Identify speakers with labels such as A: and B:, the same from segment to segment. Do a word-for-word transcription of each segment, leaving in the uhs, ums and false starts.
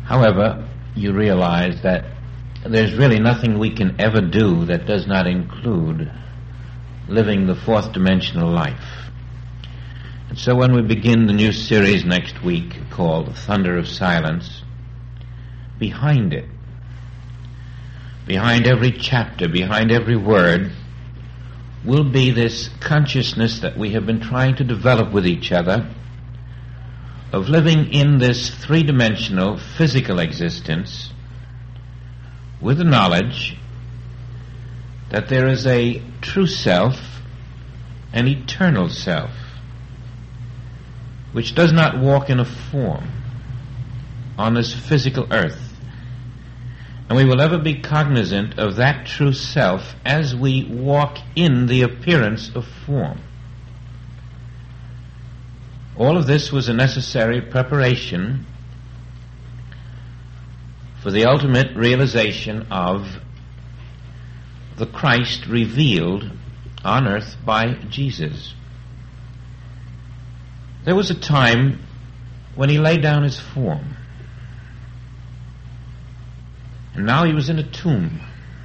A: However, you realize that there's really nothing we can ever do that does not include living the fourth dimensional life. And so when we begin the new series next week called Thunder of Silence, behind it, behind every chapter, behind every word, will be this consciousness that we have been trying to develop with each other of living in this three-dimensional physical existence with the knowledge that there is a true self, an eternal self, which does not walk in a form on this physical earth. And we will ever be cognizant of that true self as we walk in the appearance of form. All of this was a necessary preparation for the ultimate realization of the Christ revealed on earth by Jesus. There was a time when he laid down his form, and now he was in a tomb.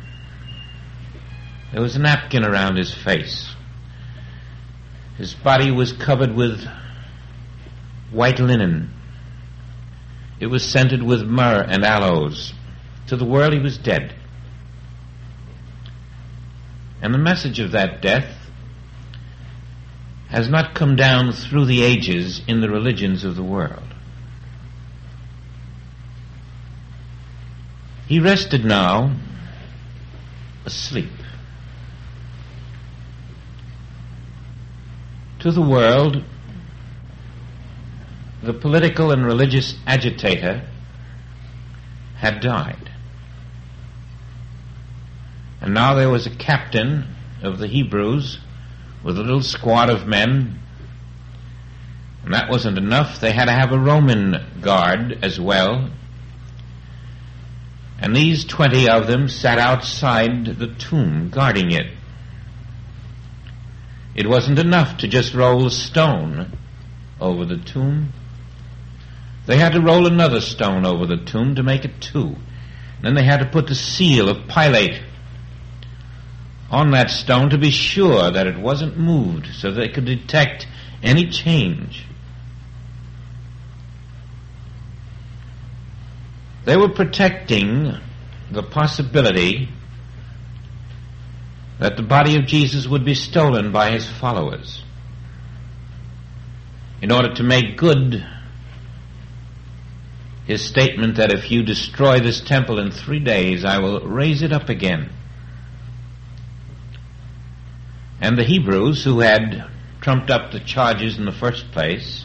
A: There was a napkin around his face. His body was covered with white linen. It was scented with myrrh and aloes. To the world he was dead. And the message of that death has not come down through the ages in the religions of the world. He rested now, asleep. To the world, the political and religious agitator had died. And now there was a captain of the Hebrews with a little squad of men. And that wasn't enough. They had to have a Roman guard as well. And these twenty of them sat outside the tomb, guarding it. It wasn't enough to just roll a stone over the tomb. They had to roll another stone over the tomb to make it two. And then they had to put the seal of Pilate on that stone to be sure that it wasn't moved, so they could detect any change. They were protecting the possibility that the body of Jesus would be stolen by his followers in order to make good his statement that if you destroy this temple in three days, I will raise it up again. And the Hebrews, who had trumped up the charges in the first place,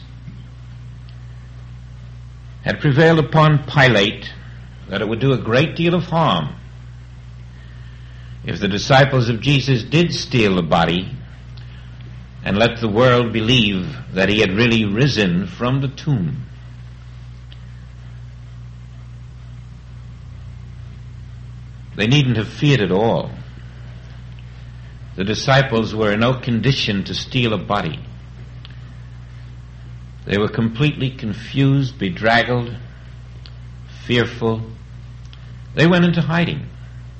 A: had prevailed upon Pilate that it would do a great deal of harm if the disciples of Jesus did steal the body and let the world believe that he had really risen from the tomb. They needn't have feared at all. The disciples were in no condition to steal a body. They were completely confused, bedraggled, fearful. They went into hiding.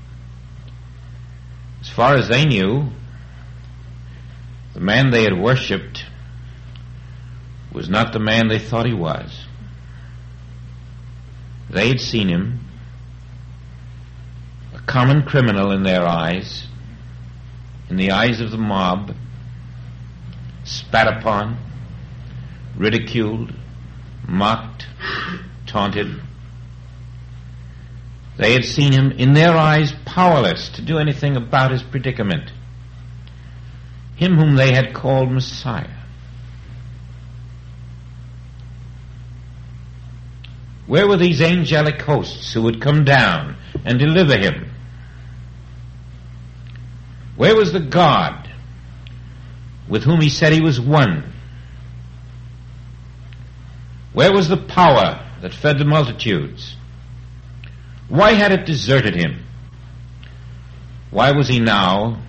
A: As far as they knew, the man they had worshipped was not the man they thought he was. They had seen him, a common criminal in their eyes, in the eyes of the mob, spat upon, ridiculed, mocked, taunted. They had seen him, in their eyes, powerless to do anything about his predicament. Him whom they had called Messiah. Where were these angelic hosts who would come down and deliver him? Where was the God with whom he said he was one? Where was the power that fed the multitudes? Why had it deserted him? Why was he now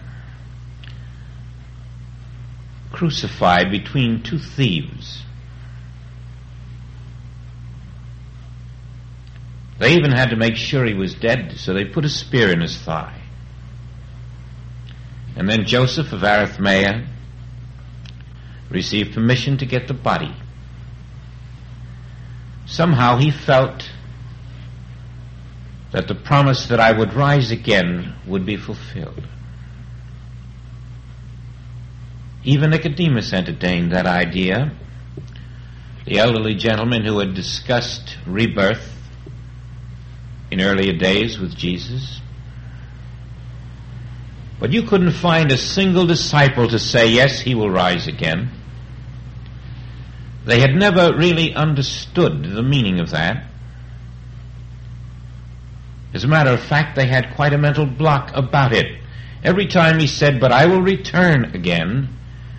A: crucified between two thieves? They even had to make sure he was dead, so they put a spear in his thigh. And then Joseph of Arimathea received permission to get the body. Somehow he felt that the promise that I would rise again would be fulfilled. Even Nicodemus entertained that idea, the elderly gentleman who had discussed rebirth in earlier days with Jesus. But you couldn't find a single disciple to say, yes, he will rise again. They had never really understood the meaning of that. As a matter of fact, they had quite a mental block about it. Every time he said, but I will return again,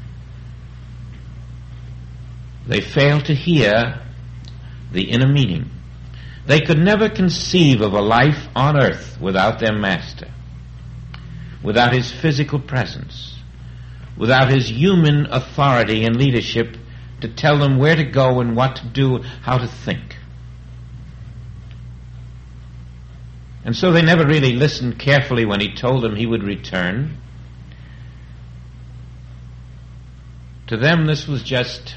A: they failed to hear the inner meaning. They could never conceive of a life on earth without their master, without his physical presence, without his human authority and leadership to tell them where to go and what to do, how to think. And so they never really listened carefully when he told them he would return. To them, this was just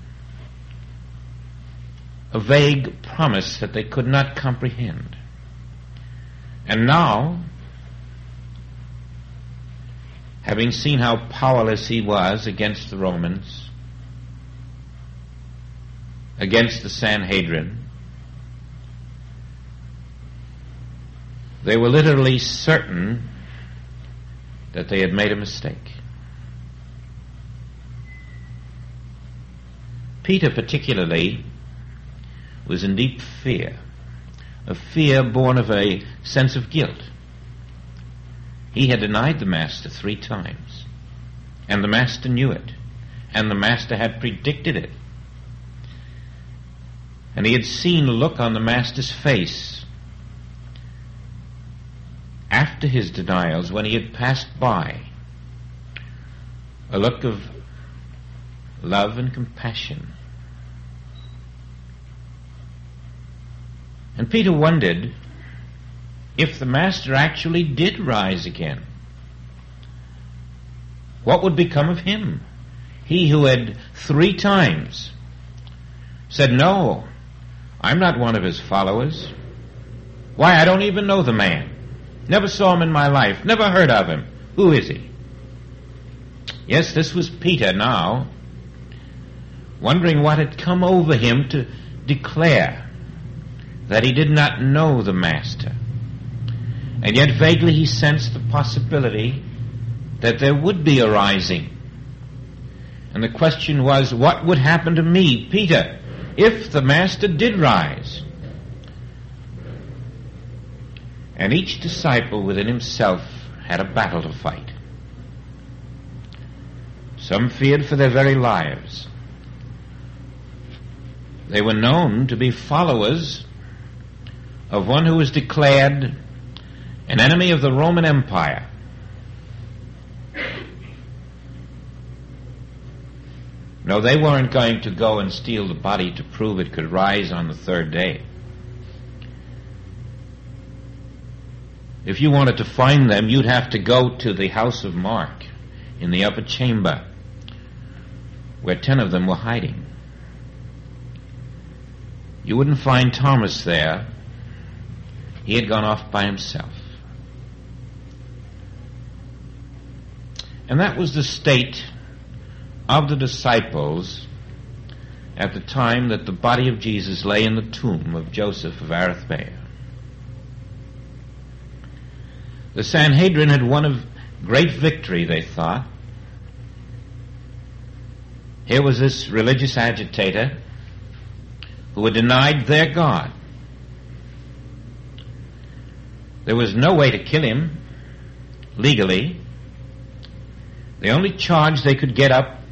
A: a vague promise that they could not comprehend. And now, having seen how powerless he was against the Romans, against the Sanhedrin, they were literally certain that they had made a mistake. Peter particularly was in deep fear, a fear born of a sense of guilt. He had denied the Master three times, and the Master knew it, and the Master had predicted it. And he had seen a look on the Master's face after his denials when he had passed by, a look of love and compassion. And Peter wondered if the Master actually did rise again. What would become of him? He who had three times said, no, I'm not one of his followers. Why, I don't even know the man. Never saw him in my life. Never heard of him. Who is he? Yes, this was Peter now, wondering what had come over him to declare that he did not know the Master. And yet vaguely he sensed the possibility that there would be a rising. And the question was, what would happen to me, Peter, if the Master did rise? And each disciple within himself had a battle to fight. Some feared for their very lives. They were known to be followers of one who was declared an enemy of the Roman Empire. No, they weren't going to go and steal the body to prove it could rise on the third day. If you wanted to find them, you'd have to go to the house of Mark in the upper chamber, where ten of them were hiding. You wouldn't find Thomas there. He had gone off by himself. And that was the state of the disciples at the time that the body of Jesus lay in the tomb of Joseph of Arimathea. The Sanhedrin had won a great victory, they thought. Here was this religious agitator who had denied their God. There was no way to kill him legally. The only charge they could get up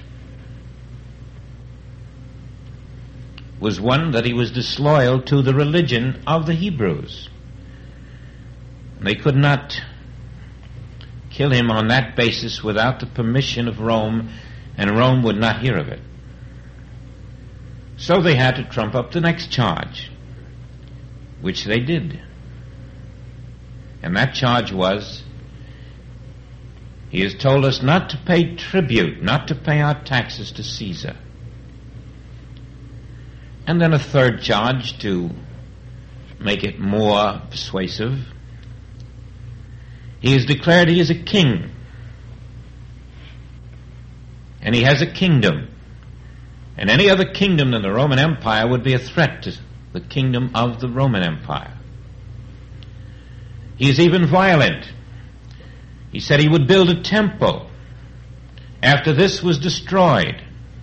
A: was one that he was disloyal to the religion of the Hebrews. They could not kill him on that basis without the permission of Rome, and Rome would not hear of it. So they had to trump up the next charge. which they did. And that charge was, he has told us not to pay tribute, not to pay our taxes to Caesar. And then a third charge to make it more persuasive. He has declared he is a king. And he has a kingdom. And any other kingdom than the Roman Empire would be a threat to the kingdom of the Roman Empire. He is even violent. He said he would build a temple after this was destroyed.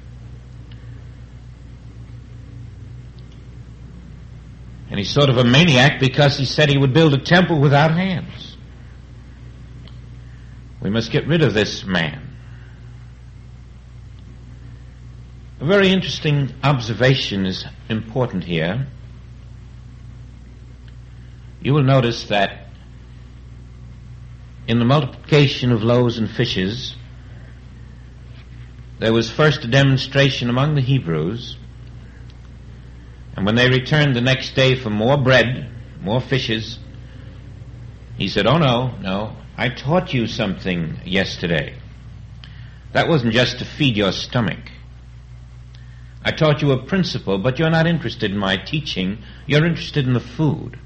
A: And he's sort of a maniac because he said he would build a temple without hands. We must get rid of this man. A very interesting observation is important here. You will notice that in the multiplication of loaves and fishes, there was first a demonstration among the Hebrews, and when they returned the next day for more bread, more fishes, he said, "Oh no, no, I taught you something yesterday. That wasn't just to feed your stomach. I taught you a principle, but you're not interested in my teaching. You're interested in the food."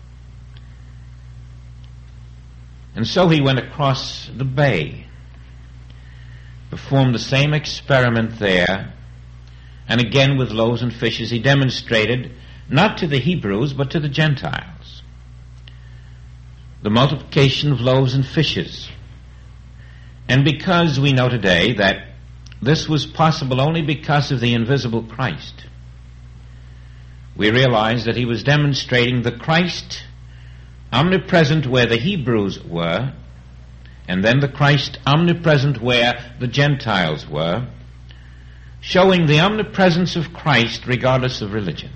A: And so he went across the bay, performed the same experiment there, and again with loaves and fishes he demonstrated, not to the Hebrews, but to the Gentiles, the multiplication of loaves and fishes. And because we know today that this was possible only because of the invisible Christ, we realize that he was demonstrating the Christ omnipresent where the Hebrews were, and then the Christ omnipresent where the Gentiles were, showing the omnipresence of Christ regardless of religion.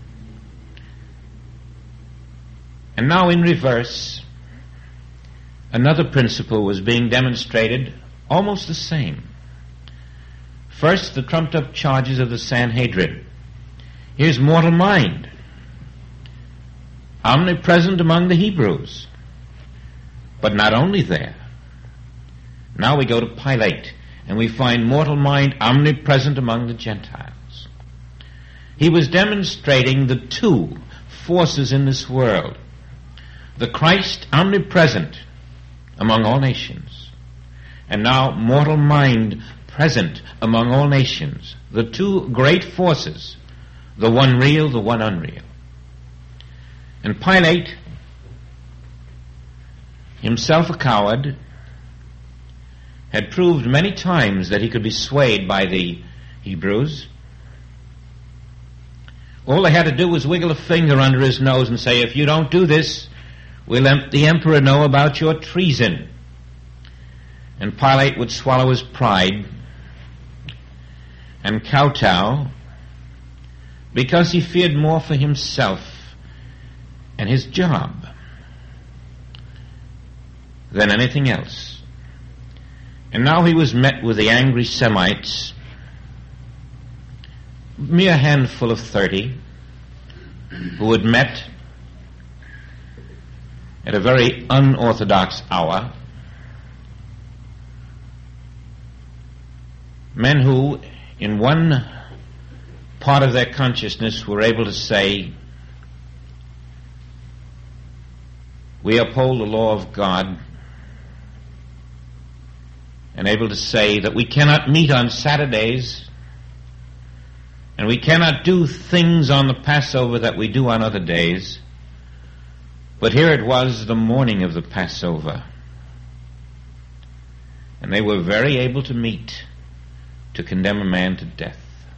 A: And now in reverse, another principle was being demonstrated, almost the same. First, the trumped-up charges of the Sanhedrin. Here's mortal mind, omnipresent among the Hebrews, but not only there. Now we go to Pilate, and we find mortal mind omnipresent among the Gentiles. He was demonstrating the two forces in this world. The Christ omnipresent among all nations, and now mortal mind present among all nations. The two great forces, the one real, the one unreal. And Pilate, himself a coward, had proved many times that he could be swayed by the Hebrews. All they had to do was wiggle a finger under his nose and say, "If you don't do this, we'll let the emperor know about your treason." And Pilate would swallow his pride and kowtow because he feared more for himself and his job than anything else. And now he was met with the angry Semites, mere handful of thirty, who had met at a very unorthodox hour, men who in one part of their consciousness were able to say, "We uphold the law of God," and able to say that we cannot meet on Saturdays and we cannot do things on the Passover that we do on other days. But here it was the morning of the Passover, and they were very able to meet to condemn a man to death.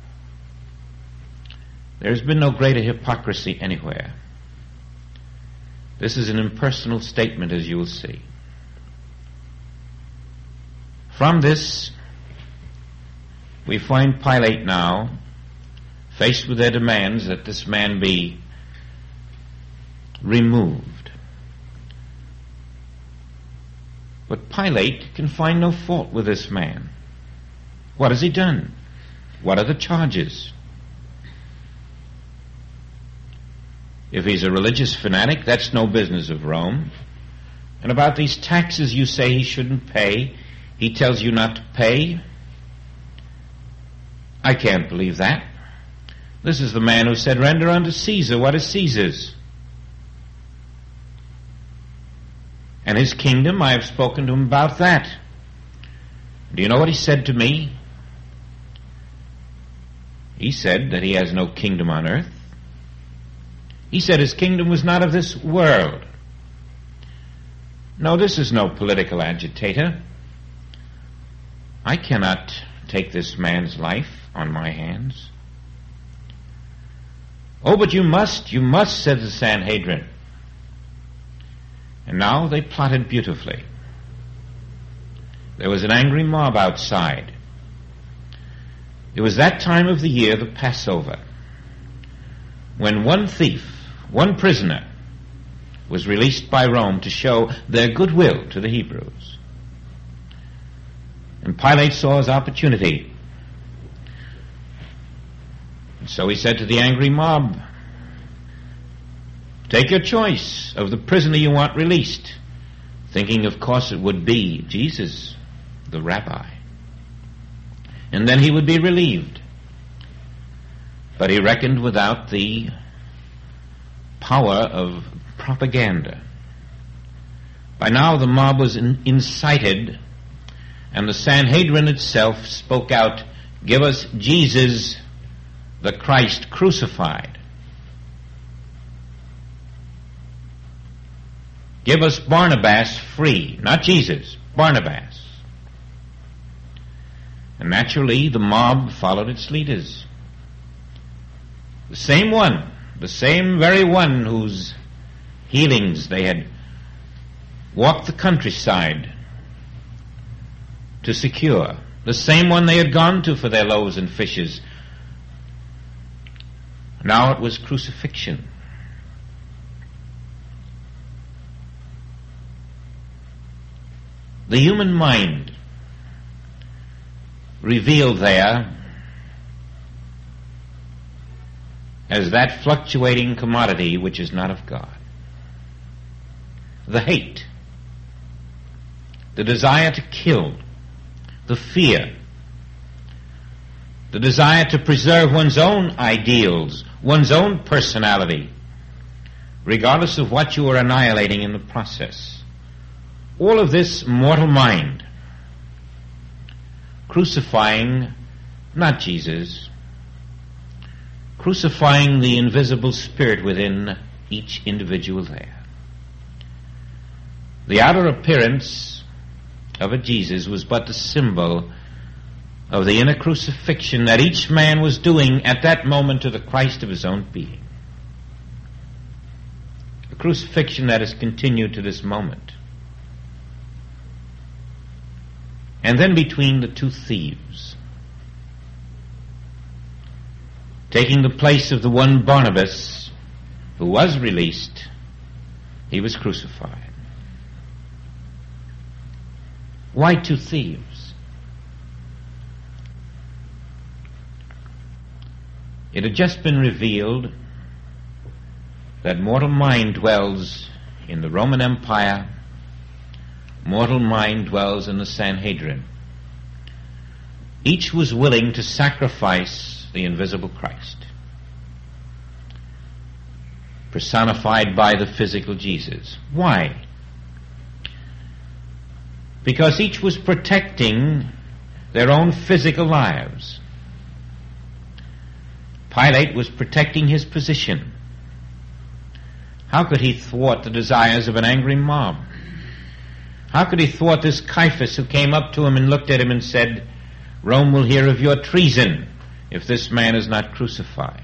A: There's been no greater hypocrisy anywhere. This is an impersonal statement, as you will see. From this, we find Pilate now faced with their demands that this man be removed. But Pilate can find no fault with this man. What has he done? What are the charges? If he's a religious fanatic, that's no business of Rome. And about these taxes you say he shouldn't pay, he tells you not to pay. I can't believe that. This is the man who said, "Render unto Caesar what is Caesar's." And his kingdom, I have spoken to him about that. Do you know what he said to me? He said that he has no kingdom on earth. He said his kingdom was not of this world. No, this is no political agitator. I cannot take this man's life on my hands. "Oh, but you must, you must," said the Sanhedrin. And now they plotted beautifully. There was an angry mob outside. It was that time of the year, the Passover, when one thief, one prisoner, was released by Rome to show their goodwill to the Hebrews. And Pilate saw his opportunity. And so he said to the angry mob, "Take your choice of the prisoner you want released," thinking, of course, it would be Jesus, the rabbi. And then he would be relieved. But he reckoned without the power of propaganda. By now the mob was in, incited, and the Sanhedrin itself spoke out, "Give us Jesus, the Christ crucified. Give us Barnabas free," not Jesus, Barnabas. And naturally the mob followed its leaders. The same one, the same very one whose healings they had walked the countryside to secure, the same one they had gone to for their loaves and fishes. Now it was crucifixion. The human mind revealed there as that fluctuating commodity which is not of God. The hate, the desire to kill, the fear, the desire to preserve one's own ideals, one's own personality, regardless of what you are annihilating in the process. All of this mortal mind, crucifying not Jesus, crucifying the invisible spirit within each individual there. The outer appearance of a Jesus was but the symbol of the inner crucifixion that each man was doing at that moment to the Christ of his own being. A crucifixion that has continued to this moment. And then between the two thieves, taking the place of the one Barnabas who was released, he was crucified. Why two thieves? It had just been revealed that mortal mind dwells in the Roman Empire, mortal mind dwells in the Sanhedrin. Each was willing to sacrifice the invisible Christ, personified by the physical Jesus. Why? Because each was protecting their own physical lives. Pilate was protecting his position. How could he thwart the desires of an angry mob? How could he thwart this Caiaphas who came up to him and looked at him and said, "Rome will hear of your treason if this man is not crucified"?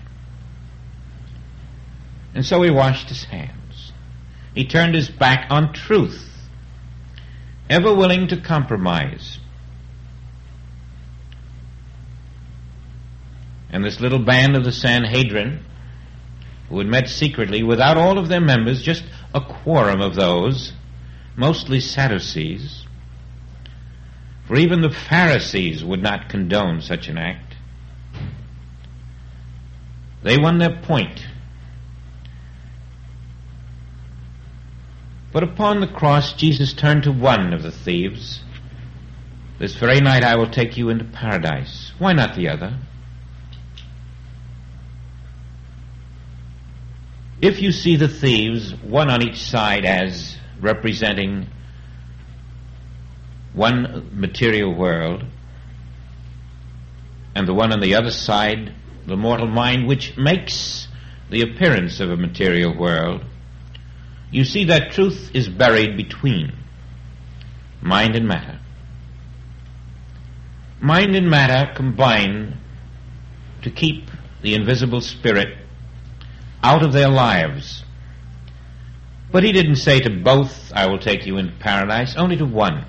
A: And so he washed his hands. He turned his back on truth, ever willing to compromise. And this little band of the Sanhedrin, who had met secretly without all of their members, just a quorum of those, mostly Sadducees, for even the Pharisees would not condone such an act. They won their point. But upon the cross, Jesus turned to one of the thieves. This very night I will take you into paradise. Why not the other? If you see the thieves, one on each side, as representing one material world, and the one on the other side, the mortal mind, which makes the appearance of a material world, you see that truth is buried between mind and matter. Mind and matter combine to keep the invisible spirit out of their lives. But he didn't say to both, I will take you into paradise, only to one.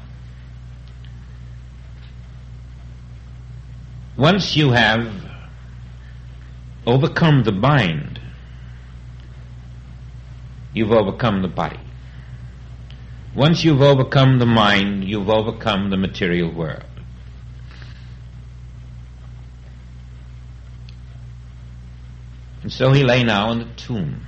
A: Once you have overcome the mind, you've overcome the body. Once you've overcome the mind, you've overcome the material world. And so he lay now in the tomb.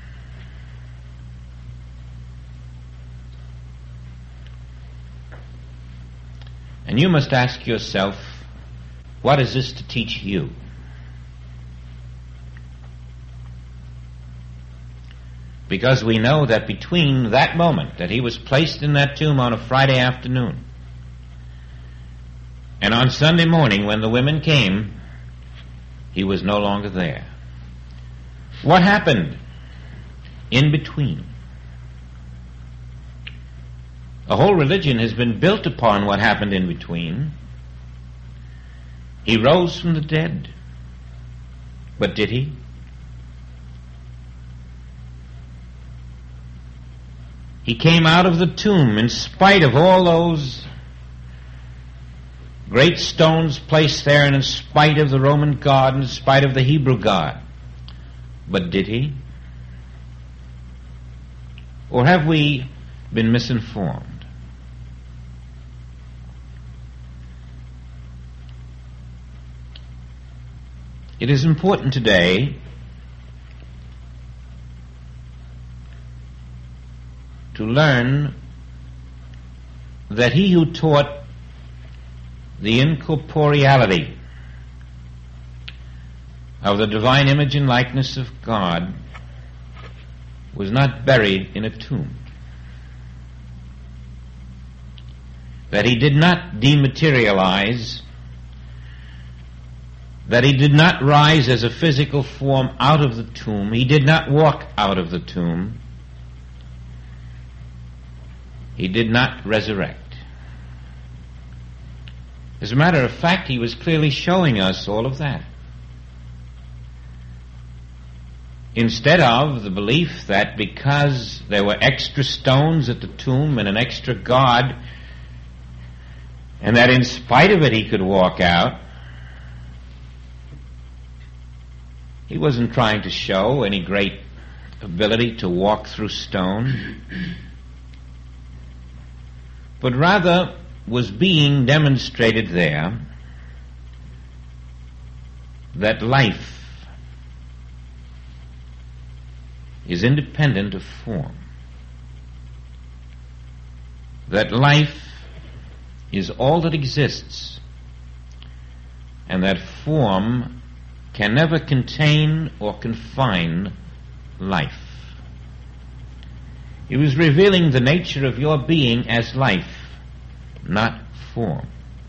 A: And you must ask yourself, what is this to teach you? Because we know that between that moment that he was placed in that tomb on a Friday afternoon and on Sunday morning when the women came, he was no longer there. What happened in between? A whole religion has been built upon what happened in between. He rose from the dead. But did he? He came out of the tomb in spite of all those great stones placed there, and in spite of the Roman God, and in spite of the Hebrew God. But did he? Or have we been misinformed? It is important today to learn that he who taught the incorporeality of the divine image and likeness of God was not buried in a tomb. That he did not dematerialize, that he did not rise as a physical form out of the tomb. He did not walk out of the tomb. He did not resurrect. As a matter of fact, he was clearly showing us all of that. Instead of the belief that because there were extra stones at the tomb and an extra God, and that in spite of it he could walk out, he wasn't trying to show any great ability to walk through stone, but rather was being demonstrated there that life is independent of form, that life is all that exists, and that form can never contain or confine life. He was revealing the nature of your being as life, not form.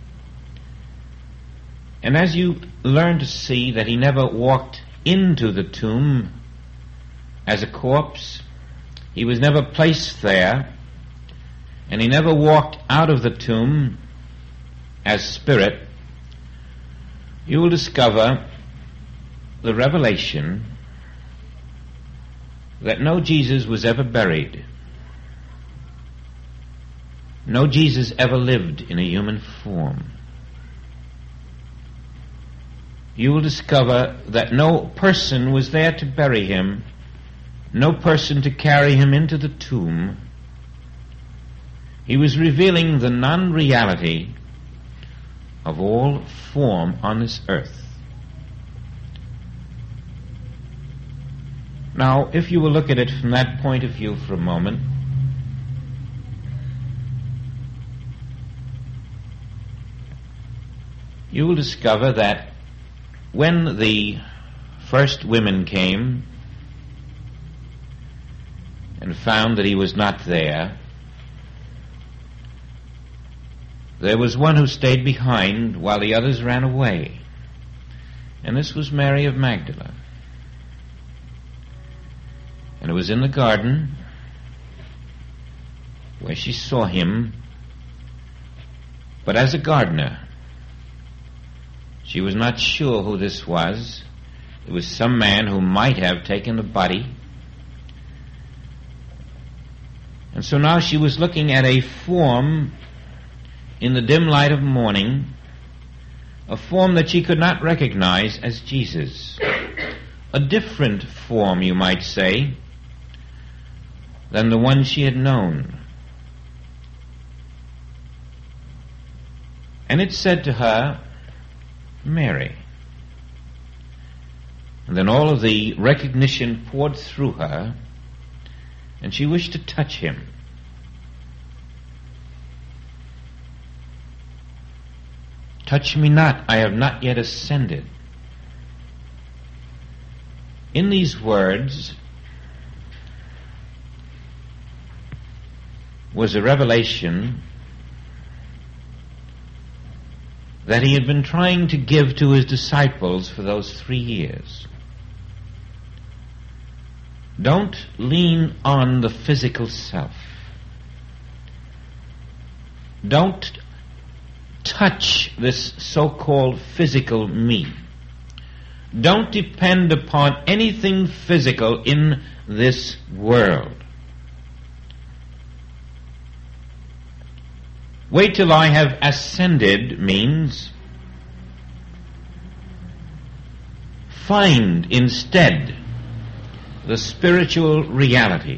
A: And as you learn to see that he never walked into the tomb as a corpse, he was never placed there, and he never walked out of the tomb as spirit, you will discover the revelation that no Jesus was ever buried. No Jesus ever lived in a human form. You will discover that no person was there to bury him, no person to carry him into the tomb. He was revealing the non-reality of all form on this earth. Now, if you will look at it from that point of view for a moment, you will discover that when the first women came and found that he was not there, there was one who stayed behind while the others ran away. And this was Mary of Magdala. And it was in the garden where she saw him, but as a gardener. She was not sure who this was. It was some man who might have taken the body. And so now she was looking at a form in the dim light of morning, a form that she could not recognize as Jesus. A different form, you might say, than the one she had known. And it said to her, Mary. And then all of the recognition poured through her, and she wished to touch him. Touch me not, I have not yet ascended. In these words was a revelation that he had been trying to give to his disciples for those three years. Don't lean on the physical self. Don't touch this so-called physical me. Don't depend upon anything physical in this world. Wait till I have ascended means find instead the spiritual reality.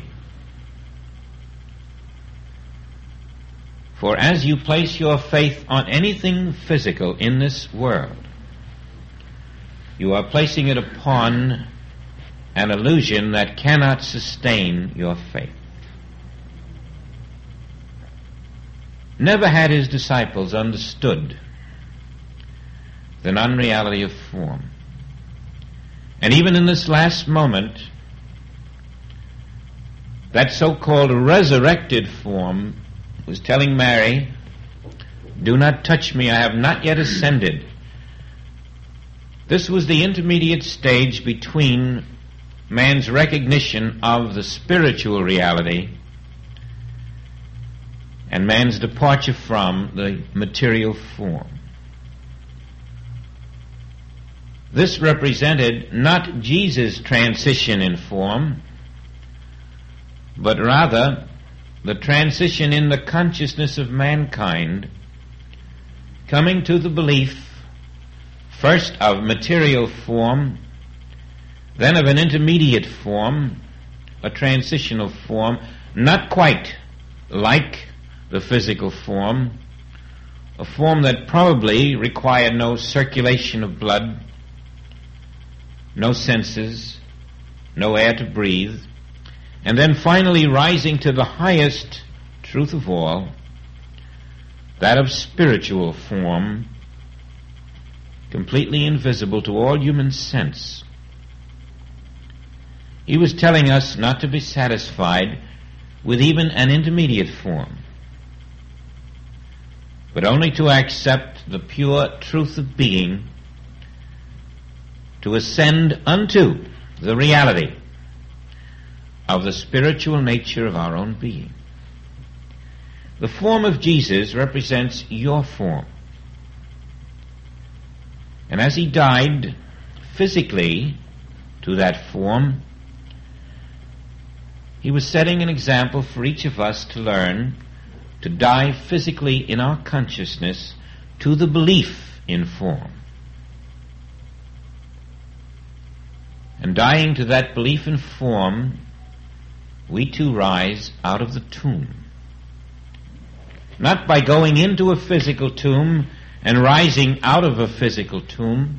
A: For as you place your faith on anything physical in this world, you are placing it upon an illusion that cannot sustain your faith. Never had his disciples understood the non-reality of form. And even in this last moment, that so-called resurrected form was telling Mary, do not touch me, I have not yet ascended. This was the intermediate stage between man's recognition of the spiritual reality and man's departure from the material form. This represented not Jesus' transition in form, but rather the transition in the consciousness of mankind, coming to the belief first of material form, then of an intermediate form, a transitional form, not quite like the physical form, a form that probably required no circulation of blood, no senses, no air to breathe, and then finally rising to the highest truth of all, that of spiritual form, completely invisible to all human sense. He was telling us not to be satisfied with even an intermediate form, but only to accept the pure truth of being, to ascend unto the reality of the spiritual nature of our own being. The form of Jesus represents your form. And as he died physically to that form, he was setting an example for each of us to learn to die physically in our consciousness to the belief in form. And dying to that belief in form, we too rise out of the tomb. Not by going into a physical tomb and rising out of a physical tomb,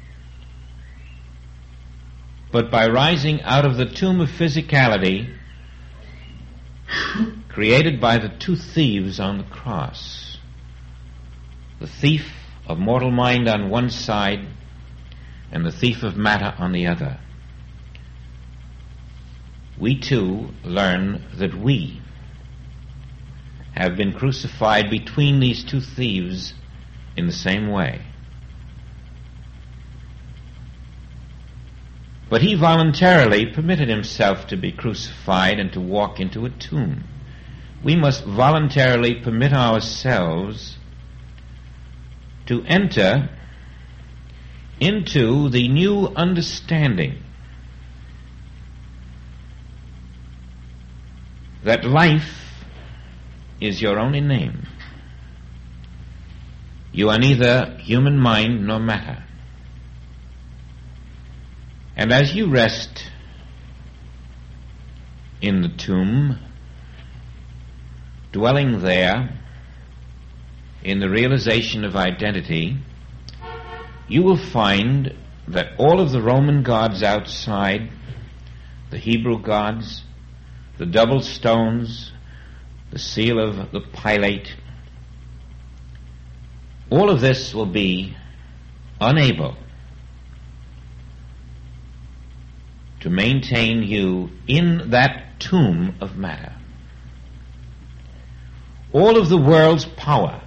A: but by rising out of the tomb of physicality created by the two thieves on the cross, the thief of mortal mind on one side and the thief of matter on the other, we too learn that we have been crucified between these two thieves in the same way. But he voluntarily permitted himself to be crucified and to walk into a tomb. We must voluntarily permit ourselves to enter into the new understanding that life is your only name. You are neither human mind nor matter. And as you rest in the tomb, dwelling there in the realization of identity, you will find that all of the Roman gods outside, the Hebrew gods, the double stones, the seal of the Pilate, all of this will be unable to maintain you in that tomb of matter. All of the world's power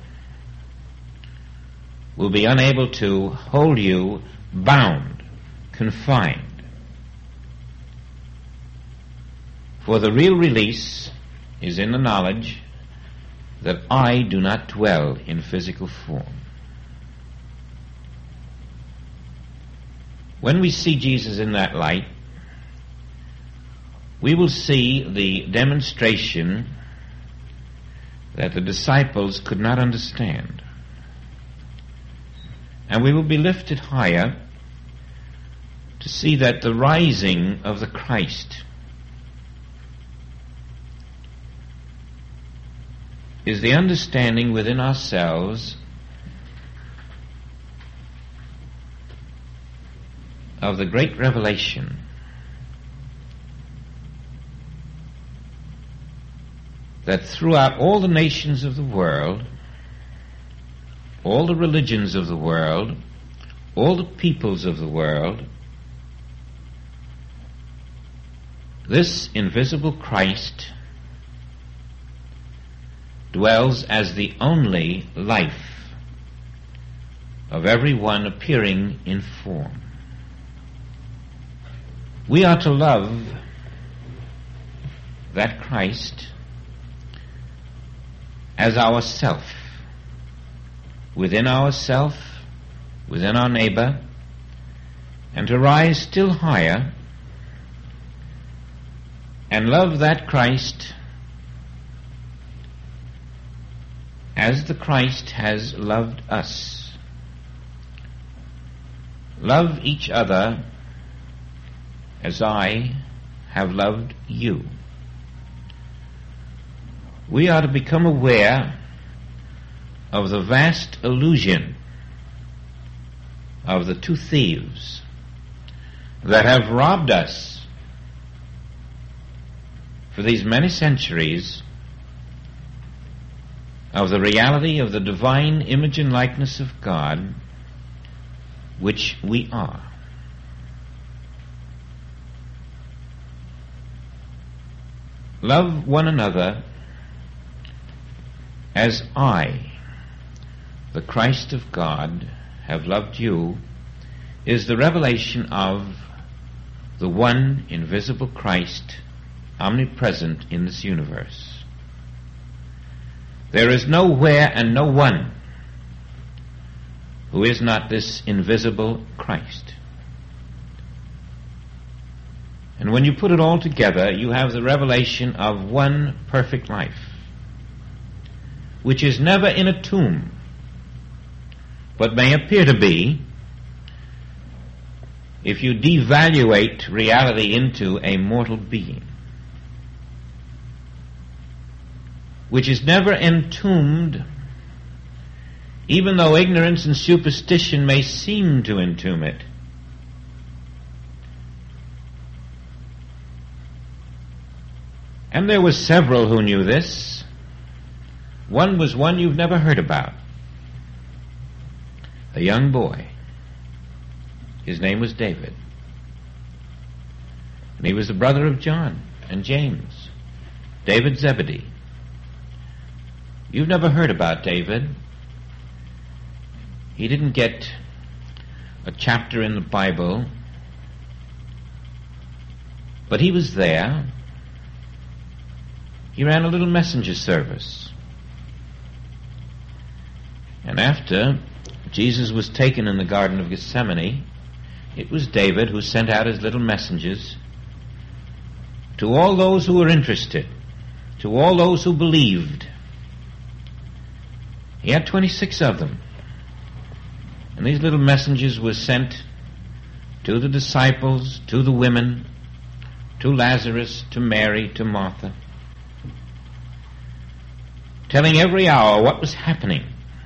A: will be unable to hold you bound, confined. For the real release is in the knowledge that I do not dwell in physical form. When we see Jesus in that light, we will see the demonstration that the disciples could not understand. And we will be lifted higher to see that the rising of the Christ is the understanding within ourselves of the great revelation that throughout all the nations of the world, all the religions of the world, all the peoples of the world, this invisible Christ dwells as the only life of everyone appearing in form. We are to love that Christ as ourself, within ourself, within our neighbor, and to rise still higher and love that Christ as the Christ has loved us. Love each other as I have loved you. We are to become aware of the vast illusion of the two thieves that have robbed us for these many centuries of the reality of the divine image and likeness of God, which we are. Love one another as I, the Christ of God, have loved you, is the revelation of the one invisible Christ omnipresent in this universe. There is nowhere and no one who is not this invisible Christ. And when you put it all together, you have the revelation of one perfect life, which is never in a tomb, but may appear to be if you devaluate reality into a mortal being, which is never entombed, even though ignorance and superstition may seem to entomb it. And there were several who knew this. One was one you've never heard about. a young boy. His name was David. And he was the brother of John and James, David Zebedee. You've never heard about David. He didn't get a chapter in the Bible, but he was there. He ran a little messenger service. And after Jesus was taken in the Garden of Gethsemane, it was David who sent out his little messengers to all those who were interested, to all those who believed. He had twenty-six of them. And these little messengers were sent to the disciples, to the women, to Lazarus, to Mary, to Martha, telling every hour what was happening.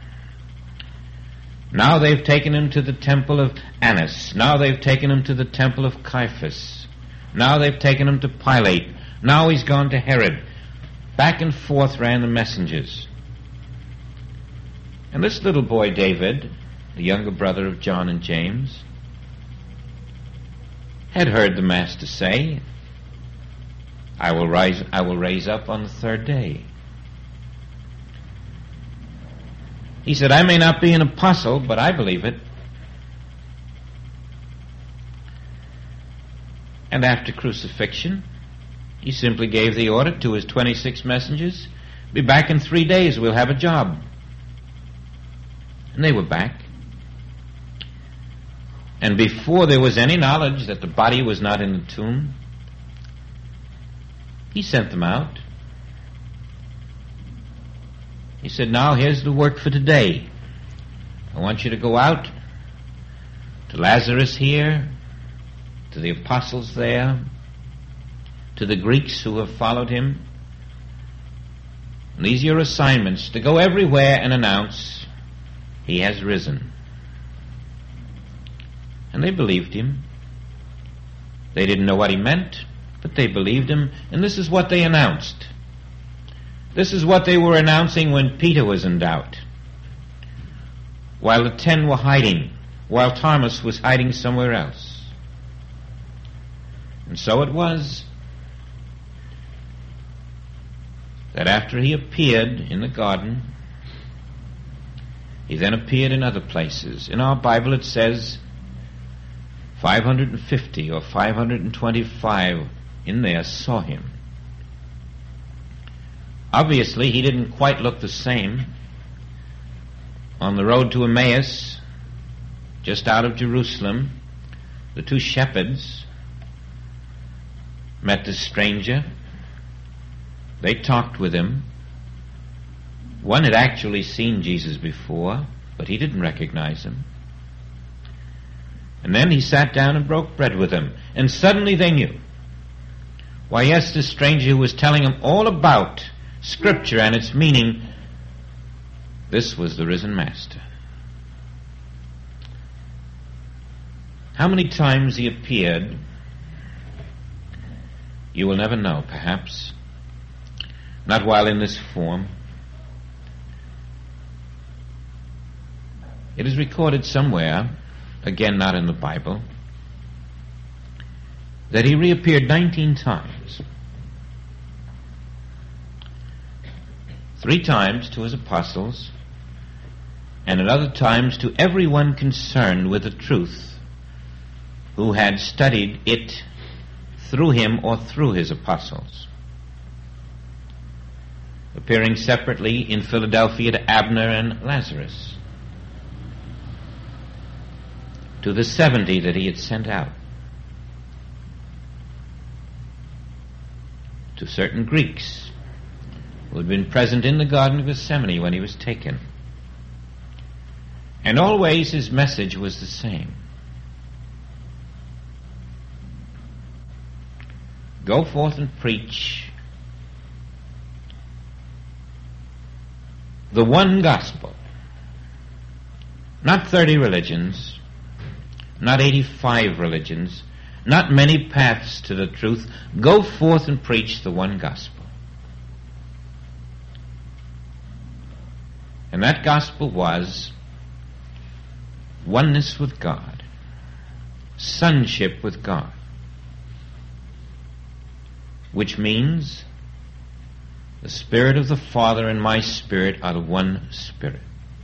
A: Now they've taken him to the temple of Annas. Now they've taken him to the temple of Caiaphas. Now they've taken him to Pilate. Now he's gone to Herod. Back and forth ran the messengers. And this little boy David, the younger brother of John and James, had heard the Master say, I will rise, I will raise up on the third day. He said, I may not be an apostle, but I believe it. And after crucifixion, he simply gave the order to his twenty-six messengers, be back in three days, we'll have a job. And they were back. And before there was any knowledge that the body was not in the tomb, he sent them out. He said, now here's the work for today. I want you to go out to Lazarus here, to the apostles there, to the Greeks who have followed him. And these are your assignments, to go everywhere and announce, he has risen. And they believed him. They didn't know what he meant, but they believed him, and this is what they announced. This is what they were announcing when Peter was in doubt, while the ten were hiding, while Thomas was hiding somewhere else. And so it was that after he appeared in the garden, he then appeared in other places. In our Bible it says five hundred fifty or five hundred twenty-five in there saw him. Obviously, he didn't quite look the same. On the road to Emmaus, just out of Jerusalem, the two shepherds met this stranger. They talked with him. One had actually seen Jesus before, but he didn't recognize him. And then he sat down and broke bread with them. And suddenly they knew. Why, yes, this stranger who was telling them all about Scripture and its meaning, this was the risen Master. How many times he appeared, you will never know, perhaps. Not while in this form. It is recorded somewhere, again not in the Bible, that he reappeared nineteen times. Three times to his apostles, and at other times to everyone concerned with the truth who had studied it through him or through his apostles. Appearing separately in Philadelphia to Abner and Lazarus, to the seventy that he had sent out, to certain Greeks who had been present in the Garden of Gethsemane when he was taken. And always his message was the same. Go forth and preach the one gospel. Not thirty religions, not eighty-five religions, not many paths to the truth. Go forth and preach the one gospel. And that gospel was oneness with God, sonship with God, which means the Spirit of the Father and my spirit are the one Spirit.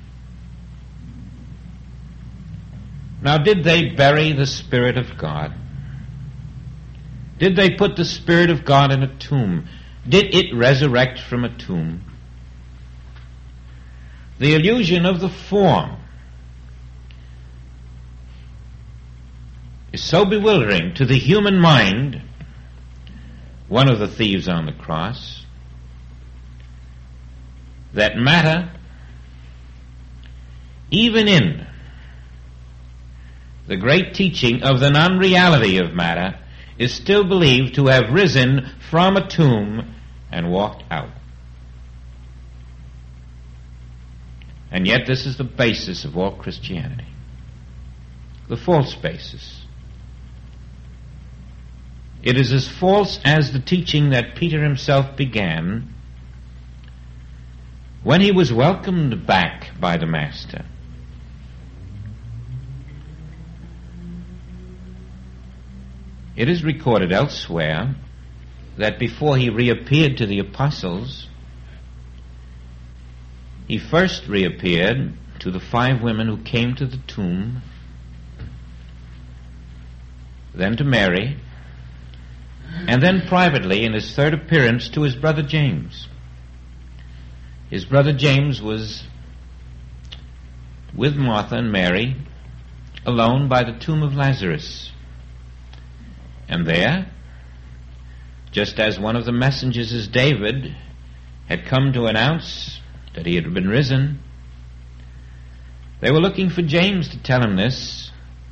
A: Now, did they bury the Spirit of God? Did they put the Spirit of God in a tomb? Did it resurrect from a tomb? The illusion of the form is so bewildering to the human mind, one of the thieves on the cross, that matter, even in the great teaching of the non-reality of matter, is still believed to have risen from a tomb and walked out. And yet this is the basis of all Christianity, the false basis. It is as false as the teaching that Peter himself began when he was welcomed back by the Master. It is recorded elsewhere that before he reappeared to the apostles, he first reappeared to the five women who came to the tomb, then to Mary, and then privately in his third appearance to his brother James. His brother James was with Martha and Mary alone by the tomb of Lazarus. And there, just as one of the messengers as David had come to announce that he had been risen, they were looking for James to tell him this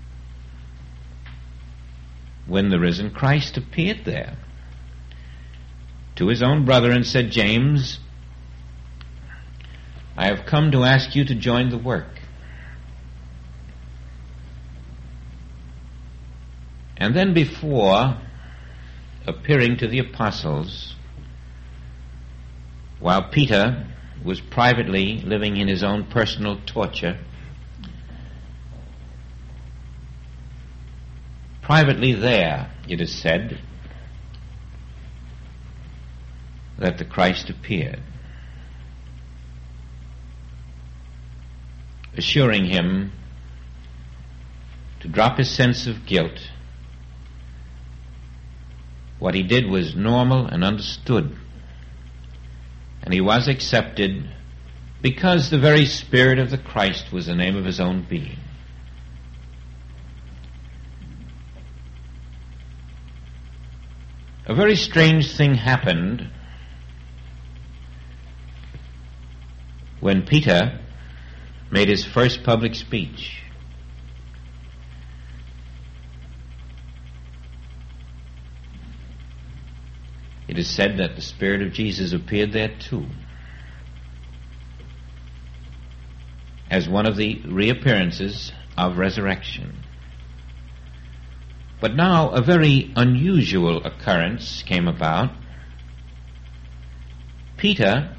A: when the risen Christ appeared there to his own brother and said, "James, I have come to ask you to join the work." And then before appearing to the apostles, while Peter was privately living in his own personal torture, privately there, it is said, that the Christ appeared, assuring him to drop his sense of guilt. What he did was normal and understood, and he was accepted because the very Spirit of the Christ was the name of his own being. A very strange thing happened when Peter made his first public speech. It is said that the Spirit of Jesus appeared there too, as one of the reappearances of resurrection. But now a very unusual occurrence came about. Peter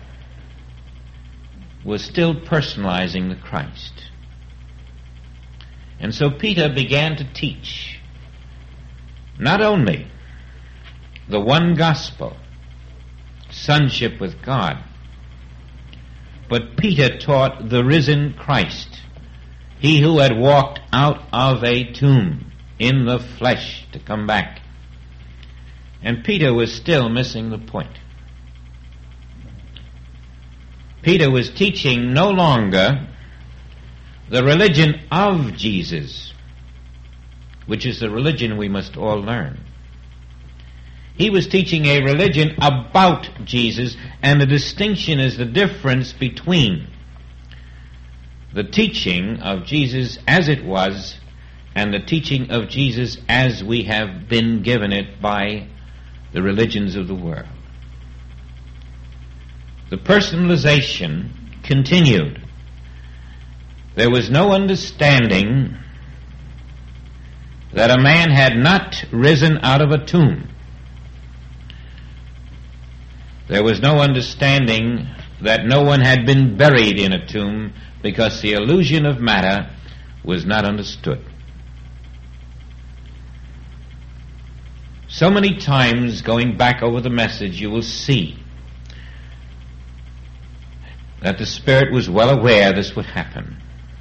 A: was still personalizing the Christ. And so Peter began to teach not only the one gospel, sonship with God, but Peter taught the risen Christ, he who had walked out of a tomb in the flesh to come back. And Peter was still missing the point. Peter was teaching no longer the religion of Jesus, which is the religion we must all learn. He was teaching a religion about Jesus, and the distinction is the difference between the teaching of Jesus as it was and the teaching of Jesus as we have been given it by the religions of the world. The personalization continued. There was no understanding that a man had not risen out of a tomb. There was no understanding that no one had been buried in a tomb, because the illusion of matter was not understood. So many times, going back over the message, you will see that the Spirit was well aware this would happen.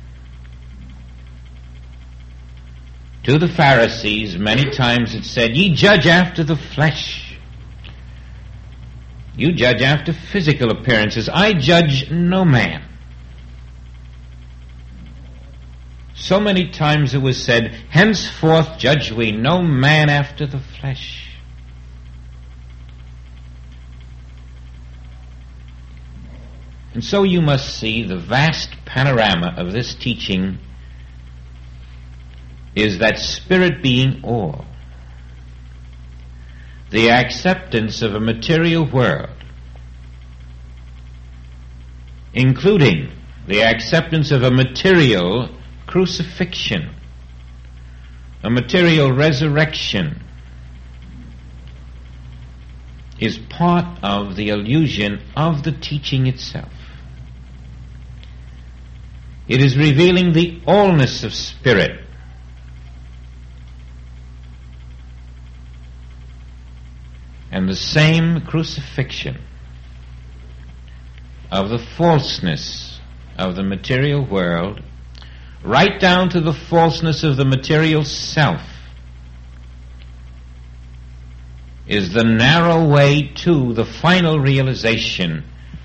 A: To the Pharisees, many times it said, "Ye judge after the flesh. You judge after physical appearances. I judge no man." So many times it was said, "Henceforth judge we no man after the flesh." And so you must see the vast panorama of this teaching is that Spirit being all, the acceptance of a material world, including the acceptance of a material crucifixion, a material resurrection, is part of the illusion of the teaching itself. It is revealing the allness of Spirit. And the same crucifixion of the falseness of the material world, right down to the falseness of the material self, is the narrow way to the final realization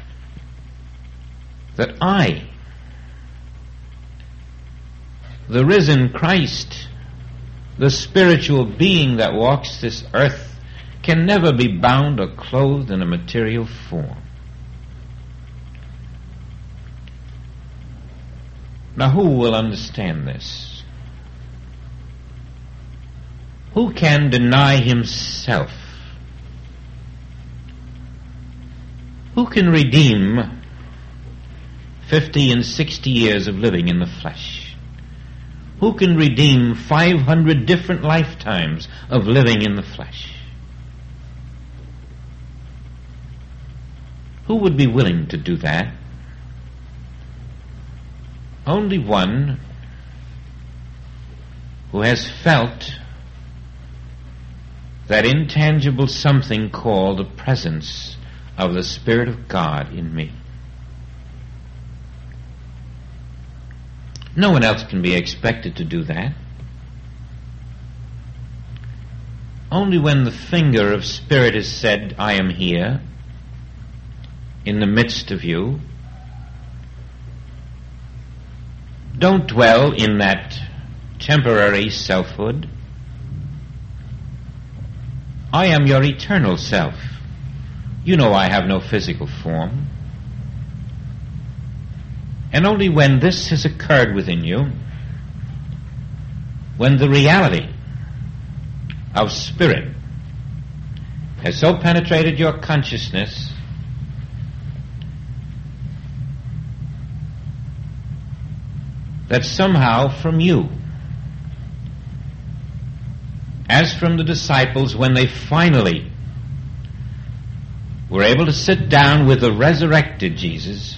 A: that I, the risen Christ, the spiritual being that walks this earth, can never be bound or clothed in a material form. Now, who will understand this? Who can deny himself? Who can redeem fifty and sixty years of living in the flesh? Who can redeem five hundred different lifetimes of living in the flesh? Who would be willing to do that? Only one who has felt that intangible something called the presence of the Spirit of God in me. No one else can be expected to do that. Only when the finger of Spirit has said, "I am here, in the midst of you." Don't dwell in that temporary selfhood. I am your eternal self. You know I have no physical form. And only when this has occurred within you, when the reality of Spirit has so penetrated your consciousness that somehow from you, as from the disciples when they finally were able to sit down with the resurrected Jesus,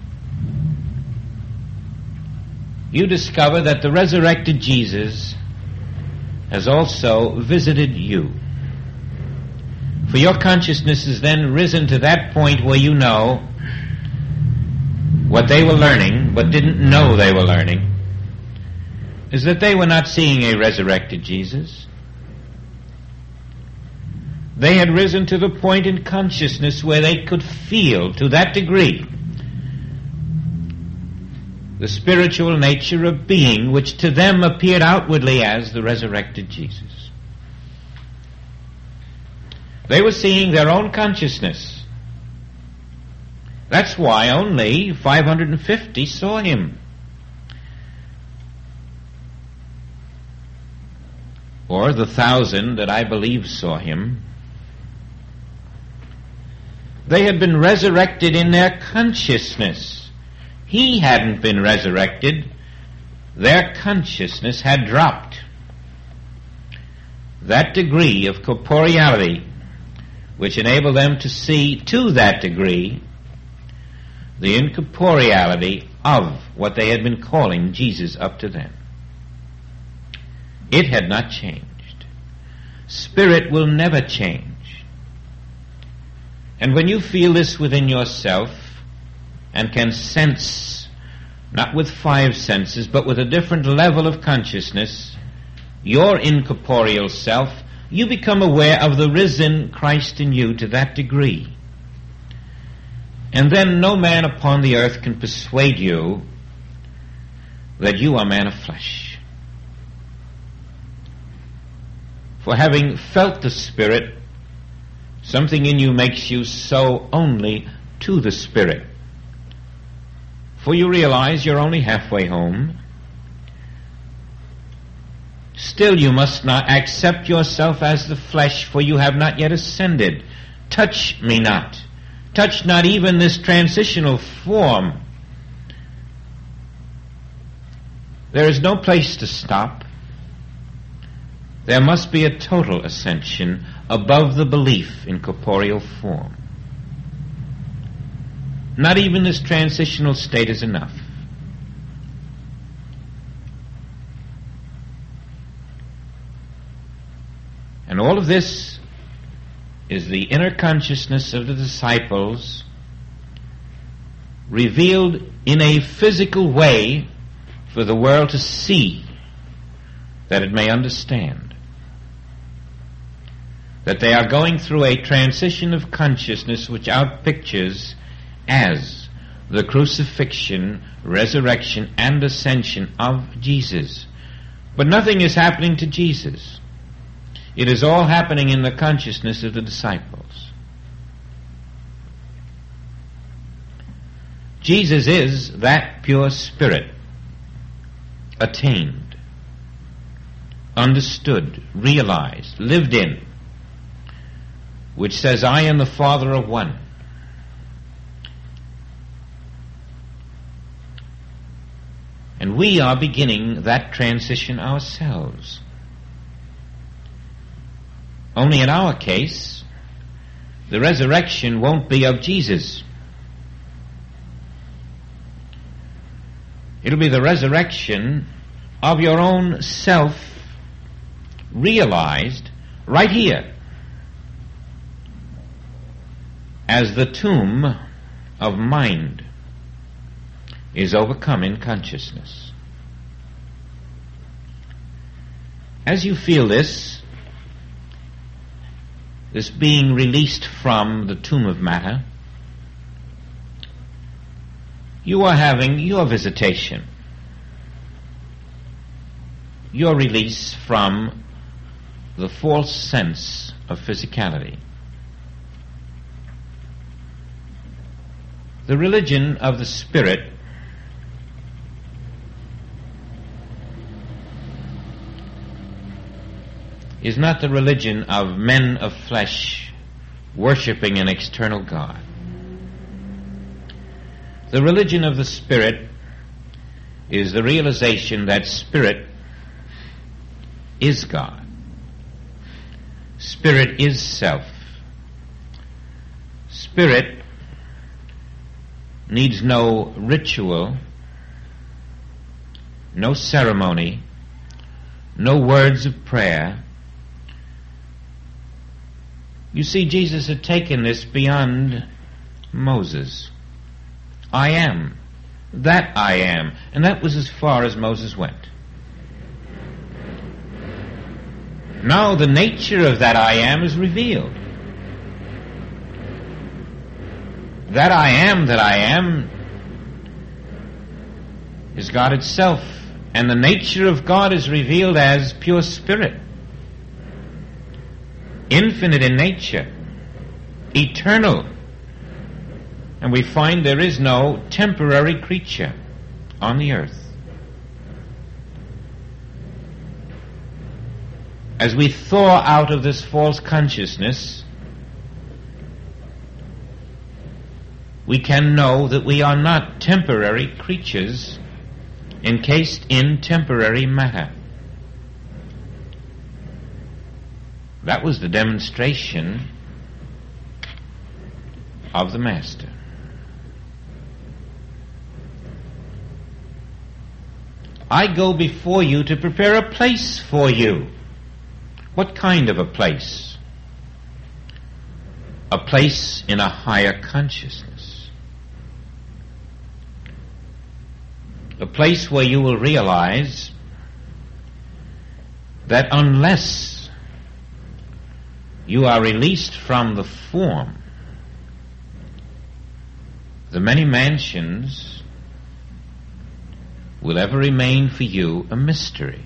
A: you discover that the resurrected Jesus has also visited you. For your consciousness is then risen to that point where you know what they were learning, but didn't know they were learning, is that they were not seeing a resurrected Jesus. They had risen to the point in consciousness where they could feel, to that degree, the spiritual nature of being which to them appeared outwardly as the resurrected Jesus. They were seeing their own consciousness. That's why only five hundred fifty saw him. Or the thousand that I believe saw him. They had been resurrected in their consciousness. He hadn't been resurrected. Their consciousness had dropped. That degree of corporeality which enabled them to see to that degree the incorporeality of what they had been calling Jesus up to then. It had not changed. Spirit will never change. And when you feel this within yourself and can sense, not with five senses, but with a different level of consciousness, your incorporeal self, you become aware of the risen Christ in you to that degree. And then no man upon the earth can persuade you that you are man of flesh. For having felt the Spirit, something in you makes you so only to the Spirit. For you realize you're only halfway home. Still you must not accept yourself as the flesh, for you have not yet ascended. Touch me not. Touch not even this transitional form. There is no place to stop. There must be a total ascension above the belief in corporeal form. Not even this transitional state is enough. And all of this is the inner consciousness of the disciples revealed in a physical way for the world to see, that it may understand. That they are going through a transition of consciousness which outpictures as the crucifixion, resurrection, and ascension of Jesus. But nothing is happening to Jesus. It is all happening in the consciousness of the disciples. Jesus is that pure spirit, attained, understood, realized, lived in, which says, I and the Father are one. And we are beginning that transition ourselves. Only in our case, the resurrection won't be of Jesus. It'll be the resurrection of your own self realized right here as the tomb of mind is overcome in consciousness. As you feel this, this being released from the tomb of matter, you are having your visitation, your release from the false sense of physicality. The religion of the Spirit is not the religion of men of flesh worshipping an external God. The religion of the Spirit is the realization that Spirit is God. Spirit is self. Spirit needs no ritual, no ceremony, no words of prayer. You see, Jesus had taken this beyond Moses. I am. That I am. And that was as far as Moses went. Now the nature of that I am is revealed. That I am that I am is God itself. And the nature of God is revealed as pure spirit. Infinite in nature, eternal. And we find there is no temporary creature on the earth. As we thaw out of this false consciousness, we can know that we are not temporary creatures encased in temporary matter. That was the demonstration of the Master. I go before you to prepare a place for you. What kind of a place? A place in a higher consciousness. A place where you will realize that unless you are released from the form, the many mansions will ever remain for you a mystery.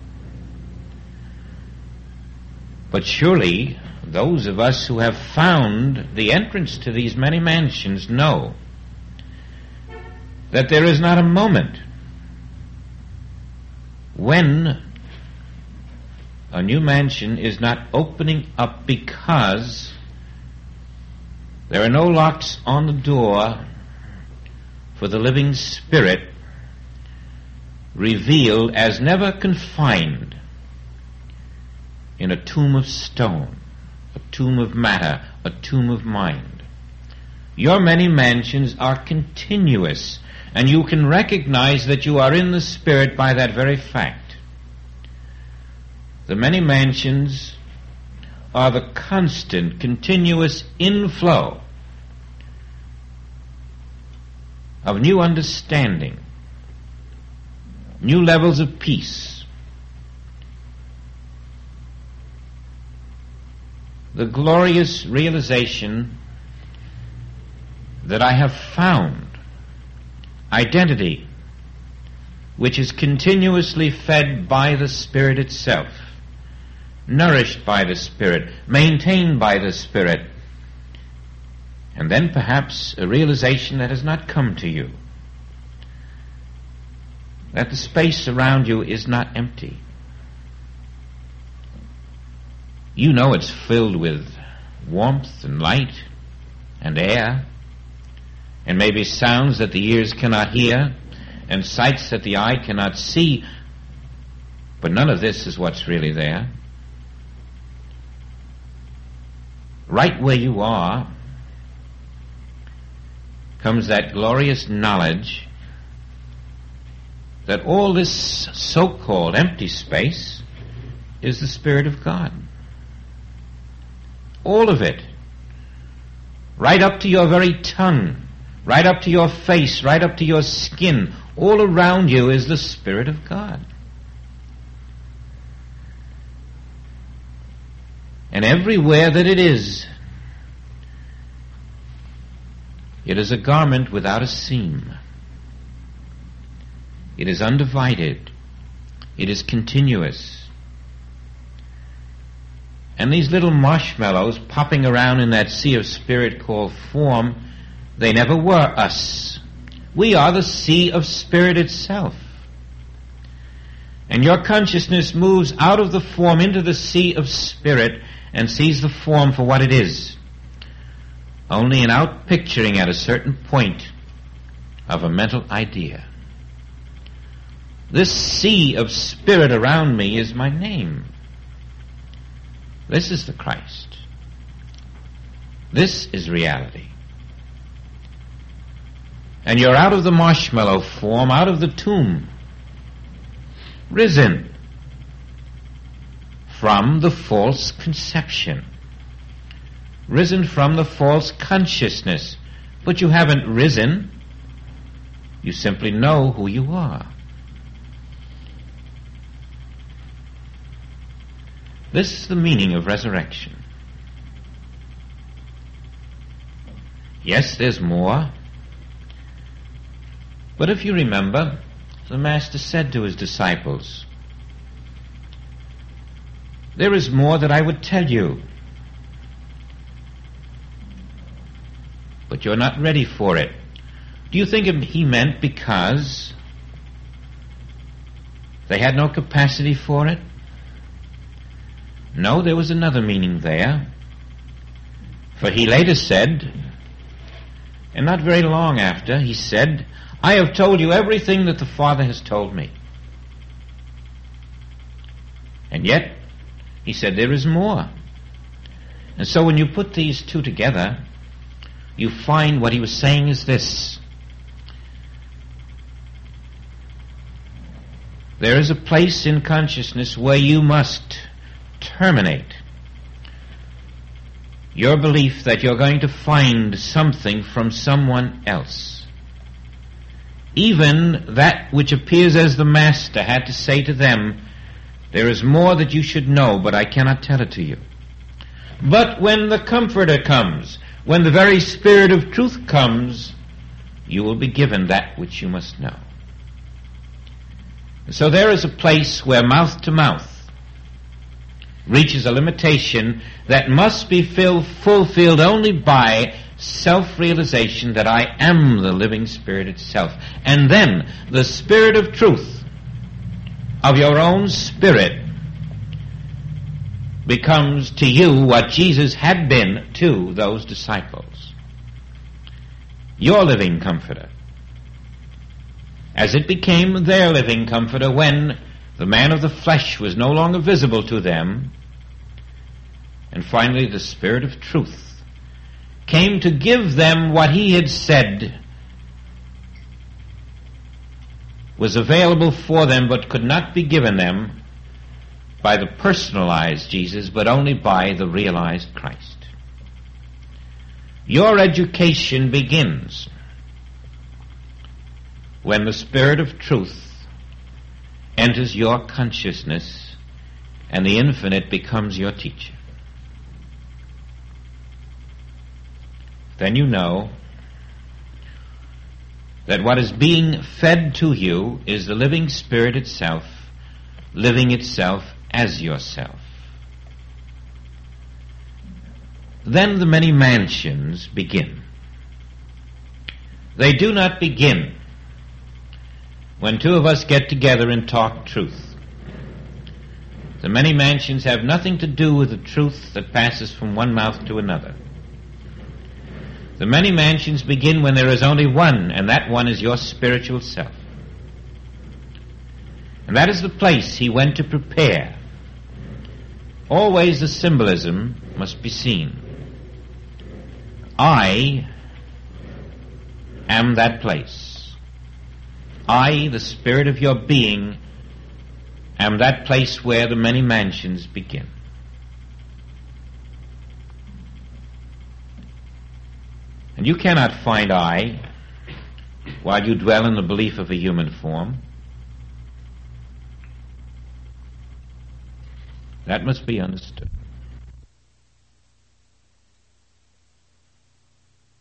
A: But surely those of us who have found the entrance to these many mansions know that there is not a moment when a new mansion is not opening up, because there are no locks on the door for the living Spirit, revealed as never confined in a tomb of stone, a tomb of matter, a tomb of mind. Your many mansions are continuous, and you can recognize that you are in the Spirit by that very fact. The many mansions are the constant, continuous inflow of new understanding, new levels of peace. The glorious realization that I have found identity which is continuously fed by the Spirit itself, nourished by the Spirit, maintained by the Spirit, and then perhaps a realization that has not come to you, that the space around you is not empty. You know it's filled with warmth and light and air, and maybe sounds that the ears cannot hear, and sights that the eye cannot see, but none of this is what's really there. Right where you are comes that glorious knowledge that all this so-called empty space is the Spirit of God. All of it. Right up to your very tongue, right up to your face, right up to your skin, all around you is the Spirit of God. And everywhere that it is, it is a garment without a seam. It is undivided. It is continuous. And these little marshmallows popping around in that sea of spirit called form, they never were us. We are the sea of spirit itself. And your consciousness moves out of the form into the sea of spirit and sees the form for what it is, only an out-picturing at a certain point of a mental idea. This sea of spirit around me is my name. This is the Christ. This is reality. And you're out of the marshmallow form, out of the tomb, risen from the false conception, risen from the false consciousness. But you haven't risen. You simply know who you are. This is the meaning of resurrection. Yes, there's more. But if you remember, the Master said to his disciples, there is more that I would tell you, but you're not ready for it. Do you think he meant because they had no capacity for it? No, there was another meaning there. For he later said, and not very long after, he said, I have told you everything that the Father has told me. And yet, he said, there is more. And so when you put these two together, you find what he was saying is this. there is a place in consciousness where you must terminate your belief that you're going to find something from someone else. Even that which appears as the Master had to say to them, there is more that you should know, but I cannot tell it to you. But when the Comforter comes, when the very Spirit of truth comes, you will be given that which you must know. So there is a place where mouth to mouth reaches a limitation that must be filled, fulfilled only by self-realization that I am the living Spirit itself. And then the Spirit of truth of your own spirit becomes to you what Jesus had been to those disciples. Your living Comforter. As it became their living Comforter when the man of the flesh was no longer visible to them, and finally the Spirit of truth came to give them what he had said was available for them but could not be given them by the personalized Jesus, but only by the realized Christ. Your education begins when the Spirit of truth enters your consciousness and the infinite becomes your teacher. Then you know that what is being fed to you is the living Spirit itself, living itself as yourself. Then the many mansions begin. They do not begin when two of us get together and talk truth. The many mansions have nothing to do with the truth that passes from one mouth to another. The many mansions begin when there is only one, and that one is your spiritual self. And that is the place he went to prepare. Always the symbolism must be seen. I am that place. I, the Spirit of your being, am that place where the many mansions begin. And you cannot find I while you dwell in the belief of a human form. That must be understood.